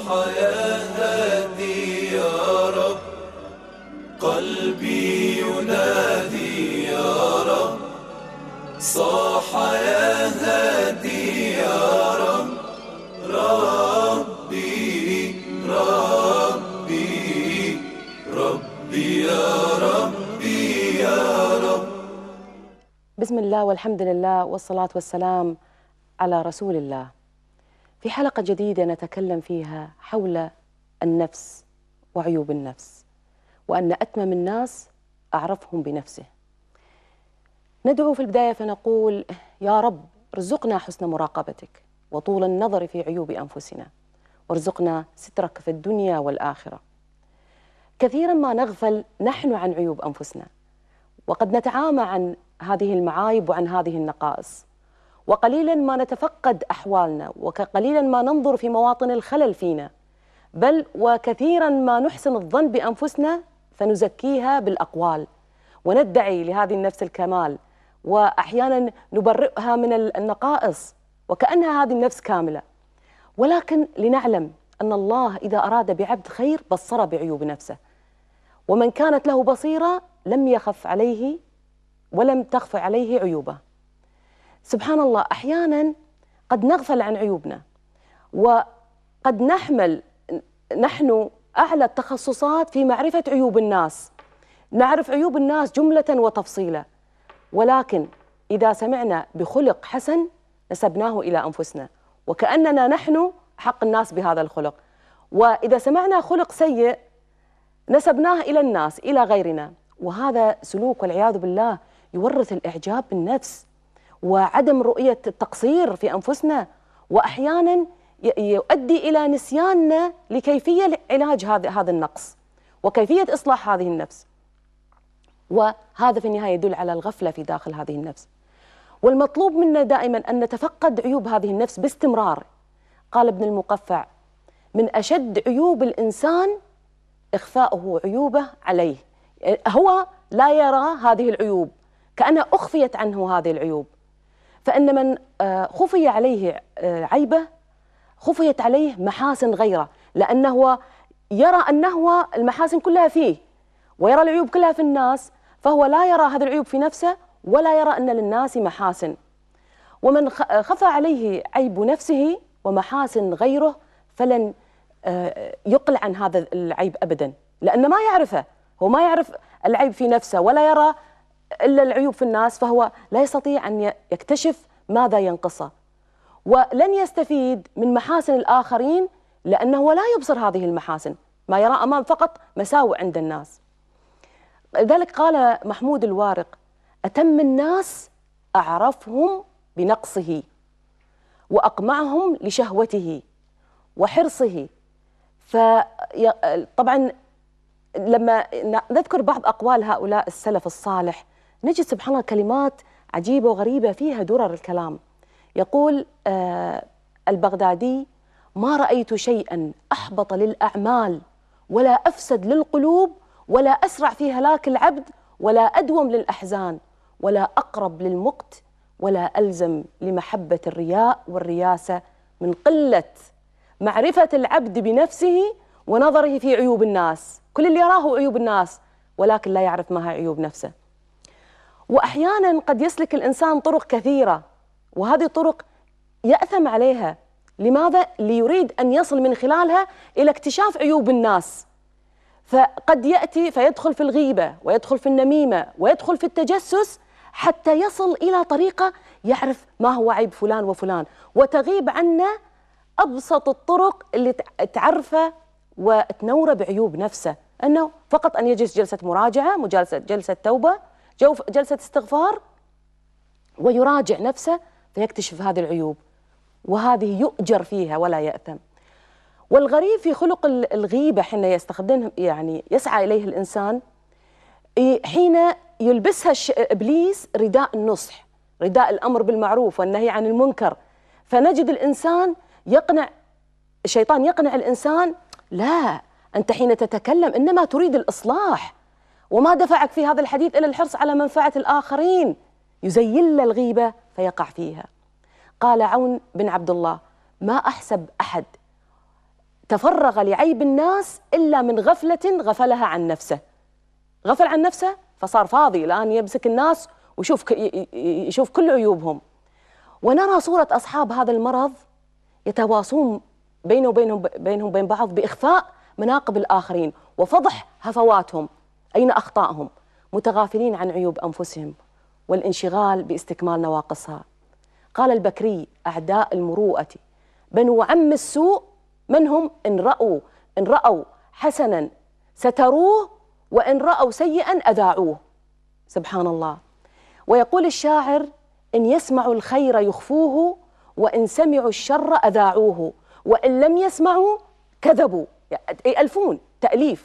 يا هادي يا رب، قلبي ينادي يا رب. صاح يا هادي يا رب، ربي ربي ربي يا ربي يا رب. بسم الله والحمد لله والصلاة والسلام على رسول الله. في حلقة جديدة نتكلم فيها حول النفس وعيوب النفس، وأن أتمم الناس أعرفهم بنفسه. ندعو في البداية فنقول: يا رب ارزقنا حسن مراقبتك وطول النظر في عيوب أنفسنا، وارزقنا سترك في الدنيا والآخرة. كثيرا ما نغفل نحن عن عيوب أنفسنا، وقد نتعامى عن هذه المعايب وعن هذه النقائص، وقليلا ما نتفقد أحوالنا، وقليلا ما ننظر في مواطن الخلل فينا، بل وكثيرا ما نحسن الظن بأنفسنا فنزكيها بالأقوال، وندعي لهذه النفس الكمال، وأحيانا نبرئها من النقائص وكأنها هذه النفس كاملة. ولكن لنعلم أن الله إذا أراد بعبد خير بصر بعيوب نفسه، ومن كانت له بصيرة لم يخف عليه ولم تخف عليه عيوبه. سبحان الله، أحيانا قد نغفل عن عيوبنا، وقد نحمل نحن أعلى التخصصات في معرفة عيوب الناس، نعرف عيوب الناس جملة وتفصيلا، ولكن إذا سمعنا بخلق حسن نسبناه إلى أنفسنا وكأننا نحن حق الناس بهذا الخلق، وإذا سمعنا خلق سيء نسبناه إلى الناس إلى غيرنا. وهذا سلوك والعياذ بالله يورث الإعجاب بالنفس وعدم رؤية التقصير في أنفسنا، وأحيانا يؤدي إلى نسياننا لكيفية علاج هذا النقص وكيفية إصلاح هذه النفس، وهذا في النهاية يدل على الغفلة في داخل هذه النفس. والمطلوب منا دائما أن نتفقد عيوب هذه النفس باستمرار. قال ابن المقفع: من أشد عيوب الإنسان إخفاؤه عيوبه عليه. هو لا يرى هذه العيوب، كأنها أخفيت عنه هذه العيوب، فإن من خفي عليه عيبه خفيت عليه محاسن غيره، لأنه يرى أنه المحاسن كلها فيه ويرى العيوب كلها في الناس، فهو لا يرى هذه العيوب في نفسه ولا يرى أن للناس محاسن. ومن خفى عليه عيب نفسه ومحاسن غيره فلن يقل عن هذا العيب أبدا، لأنه ما يعرفه، هو ما يعرف العيب في نفسه ولا يرى إلا العيوب في الناس، فهو لا يستطيع أن يكتشف ماذا ينقصه، ولن يستفيد من محاسن الآخرين لأنه لا يبصر هذه المحاسن، ما يرى أمام فقط مساوئ عند الناس. لذلك قال محمود الوارق: أتم الناس أعرفهم بنقصه وأقمعهم لشهوته وحرصه. فطبعا لما نذكر بعض أقوال هؤلاء السلف الصالح نجد سبحان الله كلمات عجيبة وغريبة فيها درر الكلام. يقول البغدادي: ما رأيت شيئا أحبط للأعمال ولا أفسد للقلوب ولا أسرع في هلاك العبد ولا أدوم للأحزان ولا أقرب للمقت ولا ألزم لمحبة الرياء والرياسة من قلة معرفة العبد بنفسه ونظره في عيوب الناس. كل اللي يراه عيوب الناس ولكن لا يعرف ما هي عيوب نفسه. وأحيانا قد يسلك الإنسان طرق كثيرة، وهذه الطرق يأثم عليها. لماذا؟ ليريد أن يصل من خلالها إلى اكتشاف عيوب الناس، فقد يأتي فيدخل في الغيبة ويدخل في النميمة ويدخل في التجسس حتى يصل إلى طريقة يعرف ما هو عيب فلان وفلان، وتغيب عنا أبسط الطرق اللي تعرفه وتنوره بعيوب نفسه، أنه فقط أن يجلس جلسة مراجعة، جلسة توبة، جلسة استغفار، ويراجع نفسه فيكتشف هذه العيوب، وهذه يؤجر فيها ولا يأثم. والغريب في خلق الغيبة حين يستخدمه، يعني يسعى إليه الإنسان حين يلبسها إبليس رداء النصح، رداء الأمر بالمعروف والنهي عن المنكر، فنجد الشيطان يقنع الإنسان: لا، أنت حين تتكلم إنما تريد الإصلاح، وما دفعك في هذا الحديث إلى الحرص على منفعة الآخرين. يزين الغيبة فيقع فيها. قال عون بن عبد الله: ما أحسب أحد تفرغ لعيب الناس إلا من غفلة غفلها عن نفسه. غفل عن نفسه فصار فاضي، الآن يمسك الناس ويشوف يشوف كل عيوبهم. ونرى صورة أصحاب هذا المرض يتواصون بينهم وبين بعض بإخفاء مناقب الآخرين وفضح هفواتهم، أين أخطائهم، متغافلين عن عيوب أنفسهم والانشغال باستكمال نواقصها. قال البكري: أعداء المروءة بنو عم السوء، من هم؟ إن رأوا حسنا ستروه، وإن رأوا سيئا أذاعوه. سبحان الله. ويقول الشاعر: إن يسمعوا الخير يخفوه، وإن سمعوا الشر أذاعوه، وإن لم يسمعوا كذبوا. يألفون تأليف.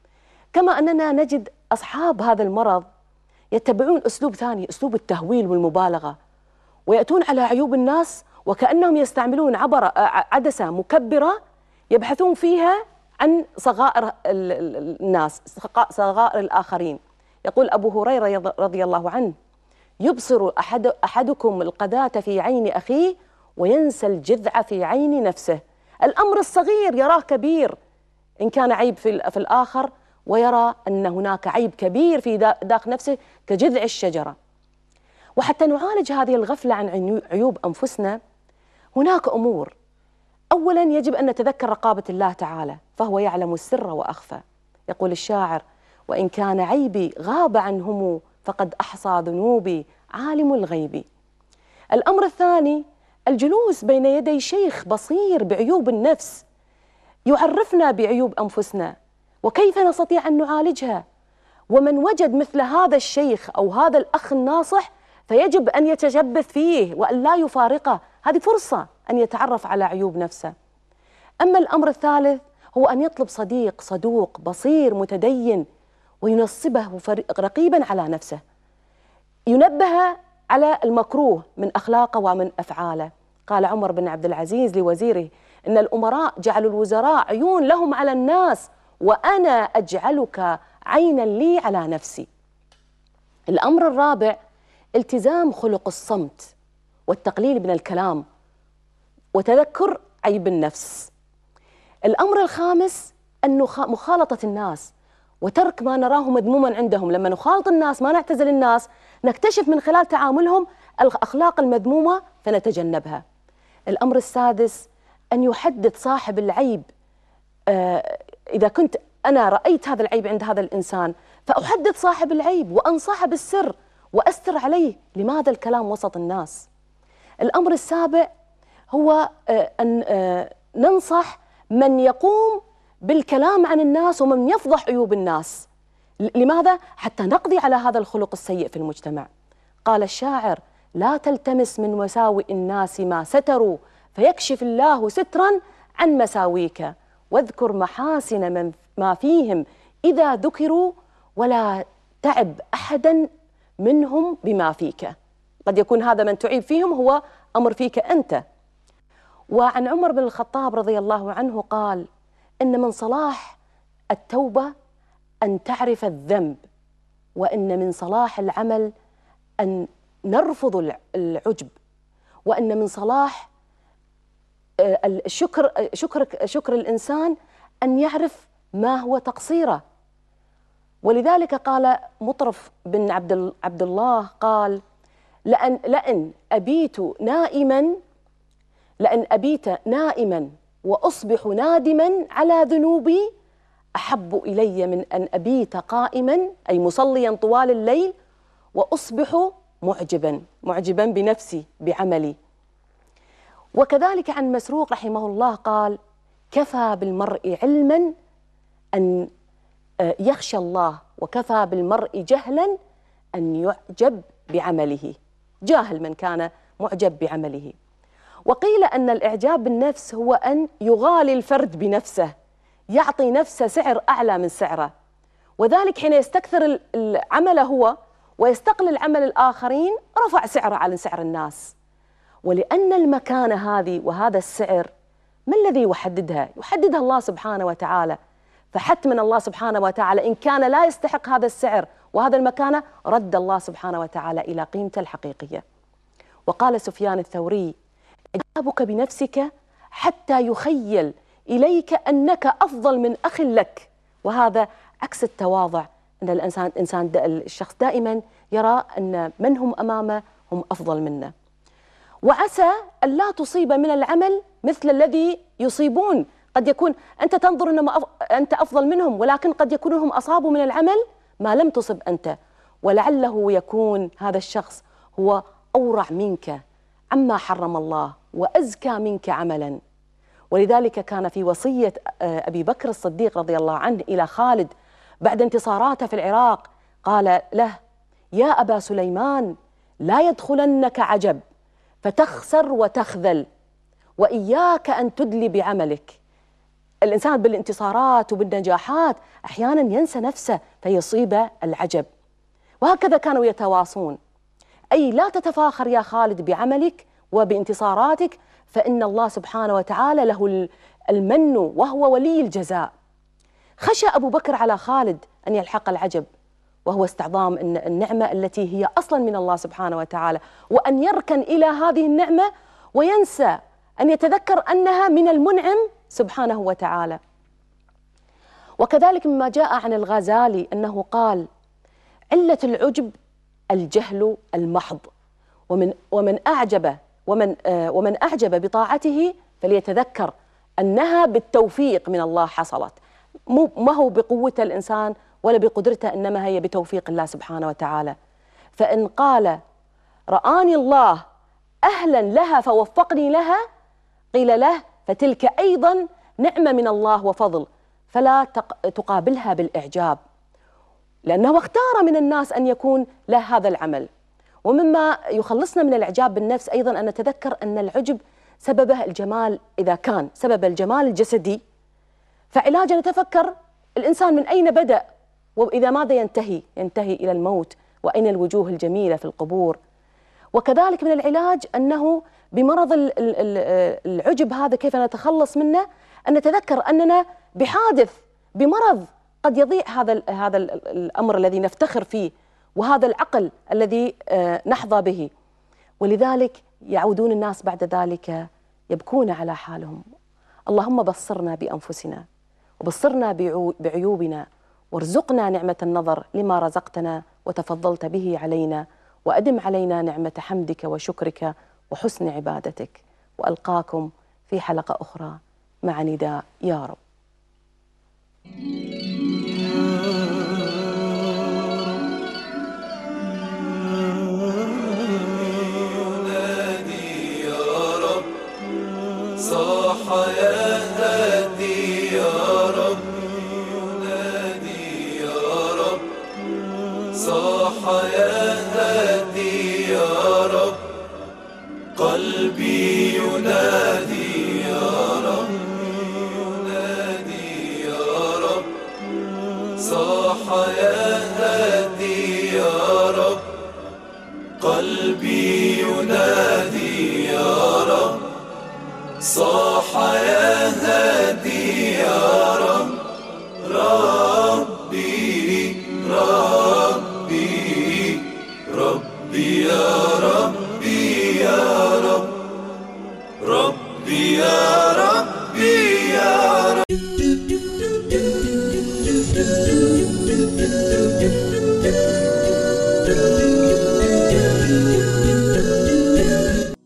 كما أننا نجد أصحاب هذا المرض يتبعون أسلوب ثاني، أسلوب التهويل والمبالغة، ويأتون على عيوب الناس وكأنهم يستعملون عدسة مكبرة يبحثون فيها عن صغائر الناس، صغائر الآخرين. يقول أبو هريرة رضي الله عنه: يبصر أحدكم القذاة في عين أخيه وينسى الجذع في عين نفسه. الأمر الصغير يراه كبير إن كان عيب في الآخر، ويرى أن هناك عيب كبير في داخل نفسه كجذع الشجرة. وحتى نعالج هذه الغفلة عن عيوب أنفسنا هناك أمور. أولا يجب أن نتذكر رقابة الله تعالى، فهو يعلم السر وأخفى. يقول الشاعر: وإن كان عيبي غاب عنهم، فقد أحصى ذنوبي عالم الغيب. الأمر الثاني الجلوس بين يدي شيخ بصير بعيوب النفس يعرفنا بعيوب أنفسنا وكيف نستطيع أن نعالجها. ومن وجد مثل هذا الشيخ أو هذا الأخ الناصح فيجب أن يتشبث فيه وأن لا يفارقه، هذه فرصة أن يتعرف على عيوب نفسه. أما الأمر الثالث هو أن يطلب صديق صدوق بصير متدين وينصبه رقيبا على نفسه، ينبه على المكروه من أخلاقه ومن أفعاله. قال عمر بن عبد العزيز لوزيره: إن الأمراء جعلوا الوزراء عيون لهم على الناس، وأنا أجعلك عينا لي على نفسي. الأمر الرابع التزام خلق الصمت والتقليل من الكلام وتذكر عيب النفس. الأمر الخامس أن مخالطة الناس وترك ما نراه مذموما عندهم. لما نخالط الناس ما نعتزل الناس نكتشف من خلال تعاملهم الأخلاق المذمومة فنتجنبها. الأمر السادس أن يحدد صاحب العيب. إذا كنت أنا رأيت هذا العيب عند هذا الإنسان فأحدد صاحب العيب وأنصحه بالسر وأستر عليه. لماذا الكلام وسط الناس؟ الأمر السابع هو أن ننصح من يقوم بالكلام عن الناس ومن يفضح عيوب الناس. لماذا؟ حتى نقضي على هذا الخلق السيء في المجتمع. قال الشاعر: لا تلتمس من مساوئ الناس ما ستروا، فيكشف الله سترا عن مساويك، واذكر محاسن من ما فيهم إذا ذكروا، ولا تعب أحدا منهم بما فيك. قد يكون هذا من تعيب فيهم هو أمر فيك أنت. وعن عمر بن الخطاب رضي الله عنه قال: إن من صلاح التوبة أن تعرف الذنب، وإن من صلاح العمل أن نرفض العجب، وأن من صلاح شكر الإنسان أن يعرف ما هو تقصيره. ولذلك قال مطرف بن عبد الله قال: لأن أبيت نائما وأصبح نادما على ذنوبي أحب إلي من أن أبيت قائما، أي مصليا طوال الليل، وأصبح معجبا بنفسي بعملي. وكذلك عن مسروق رحمه الله قال: كفى بالمرء علما أن يخشى الله، وكفى بالمرء جهلا أن يعجب بعمله. جاهل من كان معجب بعمله. وقيل أن الإعجاب بالنفس هو أن يغالي الفرد بنفسه، يعطي نفسه سعر أعلى من سعره، وذلك حين يستكثر العمل هو ويستقلل عمل الآخرين رفع سعره على سعر الناس. ولأن المكانة هذه وهذا السعر ما الذي يحددها؟ يحددها الله سبحانه وتعالى. فحتما الله سبحانه وتعالى إن كان لا يستحق هذا السعر وهذا المكانة رد الله سبحانه وتعالى إلى قيمته الحقيقية. وقال سفيان الثوري: إعجابك بنفسك حتى يخيل إليك أنك أفضل من أخ لك. وهذا عكس التواضع، أن الشخص دائما يرى أن من هم أمامه هم أفضل منه. وعسى أن لا تصيب من العمل مثل الذي يصيبون. قد يكون أنت تنظر أنت أفضل منهم، ولكن قد يكونوا هم أصابوا من العمل ما لم تصب أنت، ولعله يكون هذا الشخص هو أورع منك عما حرم الله وأزكى منك عملا. ولذلك كان في وصية أبي بكر الصديق رضي الله عنه إلى خالد بعد انتصاراته في العراق، قال له: يا أبا سليمان، لا يدخلنك عجب فتخسر وتخذل، وإياك أن تدلي بعملك. الإنسان بالانتصارات وبالنجاحات أحيانا ينسى نفسه فيصيب العجب. وهكذا كانوا يتواصون، أي لا تتفاخر يا خالد بعملك وبانتصاراتك، فإن الله سبحانه وتعالى له المن وهو ولي الجزاء. خشى أبو بكر على خالد أن يلحق العجب، وهو استعظام النعمة التي هي أصلا من الله سبحانه وتعالى، وأن يركن إلى هذه النعمة وينسى أن يتذكر أنها من المنعم سبحانه وتعالى. وكذلك مما جاء عن الغزالي أنه قال: علة العجب الجهل المحض، ومن أعجب بطاعته فليتذكر أنها بالتوفيق من الله حصلت، ما هو بقوة الإنسان ولا بقدرته، إنما هي بتوفيق الله سبحانه وتعالى. فإن قال: رآني الله أهلا لها فوفقني لها، قيل له: فتلك أيضا نعمة من الله وفضل، فلا تقابلها بالإعجاب، لأنه اختار من الناس أن يكون له هذا العمل. ومما يخلصنا من الإعجاب بالنفس أيضا أن نتذكر أن العجب سببه الجمال، إذا كان سبب الجمال الجسدي فعلاجه نتفكر الإنسان من أين بدأ، وإذا ماذا ينتهي إلى الموت، وأين الوجوه الجميلة في القبور. وكذلك من العلاج أنه بمرض العجب هذا كيف نتخلص منه، أن نتذكر أننا بحادث بمرض قد يضيع هذا الأمر الذي نفتخر فيه، وهذا العقل الذي نحظى به. ولذلك يعودون الناس بعد ذلك يبكون على حالهم. اللهم بصرنا بأنفسنا، وبصرنا بعيوبنا، وارزقنا نعمة النظر لما رزقتنا وتفضلت به علينا، وأدم علينا نعمة حمدك وشكرك وحسن عبادتك. وألقاكم في حلقة أخرى مع نداء يا رب. ينادي يا رب، صاح يا هادي يا رب، ينادي يا رب، صاح يا هادي يا رب، قلبي ينادي يا رب، ينادي يا رب، صاح يا هادي يا رب، قلبي ينادي يا رب، صاح يا هادي يا رب.